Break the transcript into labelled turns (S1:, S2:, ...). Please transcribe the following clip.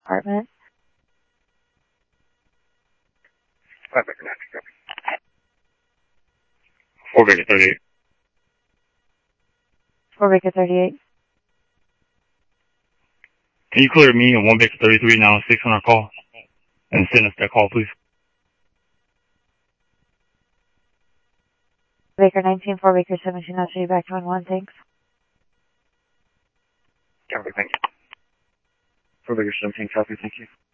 S1: apartment.
S2: 5 Baker 19. 4 Baker 38.
S1: 4 Baker 38.
S2: Can you clear me and 1 Baker 33 906 on our call? And send us that call, please.
S1: Baker 19, 4 Baker 17, I'll show you back to 1-1, thanks.
S2: Copy, thank you. 4 Baker 17, copy, thank you.